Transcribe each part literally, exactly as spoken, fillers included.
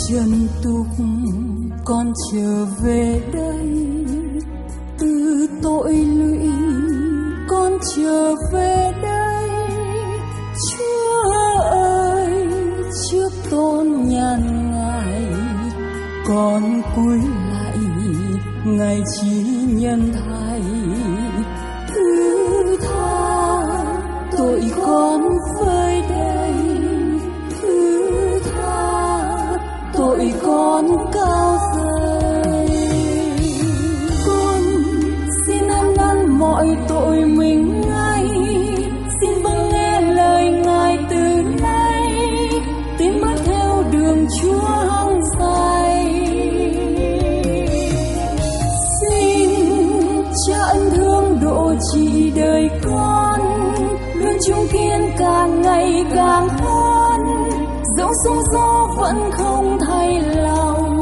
trần tục con trở về đây, từ tội lụy con trở về đây. Chúa ơi, trước tôn nhàn Ngài con cúi lại, Ngài chỉ nhân thay thứ tha tội con với đây, thứ tha tội con cao dày. Con xin ăn năn mọi tội mình ngay, xin vâng nghe lời Ngài từ nay, tiến bước theo đường Chúa hăng say. Xin Cha ân thương độ trì đời con, luôn chung kiên càng ngày càng hơn, dẫu sóng gió vẫn không thay lòng.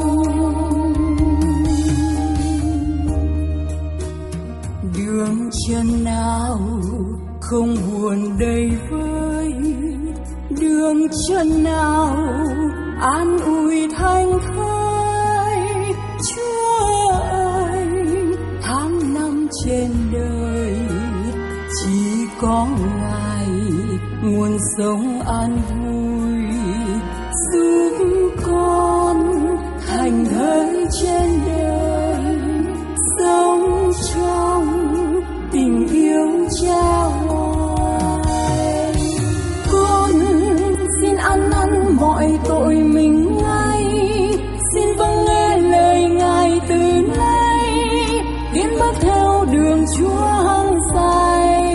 Đường chân nào không buồn đầy vơi, đường chân nào an ủi thanh thơi. Chúa ơi, tháng năm trên đời chỉ có Ngài nguồn sống an vui, giúp con thành thơi trên đời, sống trong tình yêu Cha hoài. Con xin ăn năn mọi tội mình ngay, xin vâng nghe lời Ngài từ nay, tiến bước theo đường Chúa hăng say.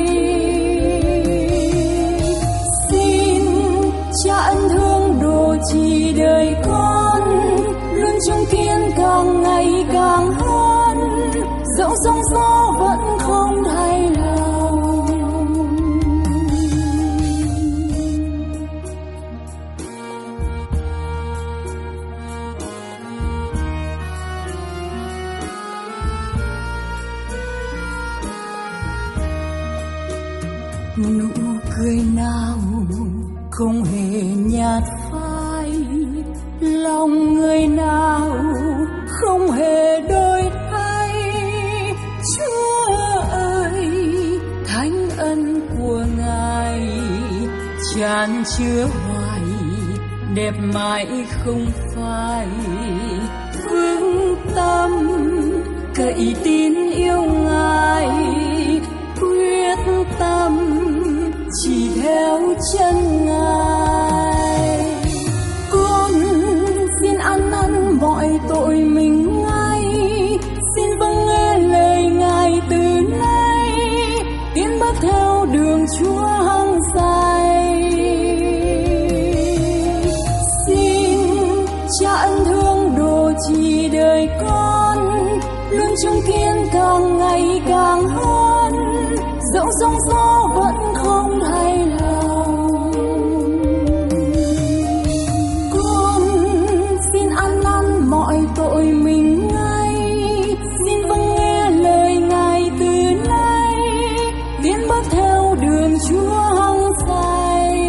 Xin Cha ân thương độ trì đời con, luôn chung kiên càng ngày càng hơn, dẫu sóng gió vẫn không thay lòng. Nụ cười nào không hề nhạt phai, lòng người nào không hề đổi thay. Chúa ơi, thánh ân của Ngài tràn chứa hoài, đẹp mãi không phai. Vững tâm cậy tín yêu Ngài, quyết tâm chỉ theo chân Ngài. Con xin ăn năn mọi tội mình ngay, xin vâng nghe lời Ngài từ nay, tiến bước theo đường Chúa hăng say. Xin Cha ân thương độ trì đời con, luôn chung kiên càng ngày càng hơn, dẫu sóng gió vẫn không thay lòng. Con xin ăn năn mọi tội mình ngay, xin vâng nghe lời Ngài từ nay, tiến bước theo đường Chúa hăng say.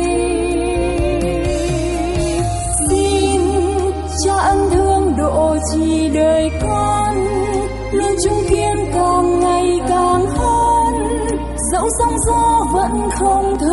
Xin Cha ân thương độ trì đời con, luôn chung kiên càng ngày càng hơn, dẫu sóng gió vẫn không thay.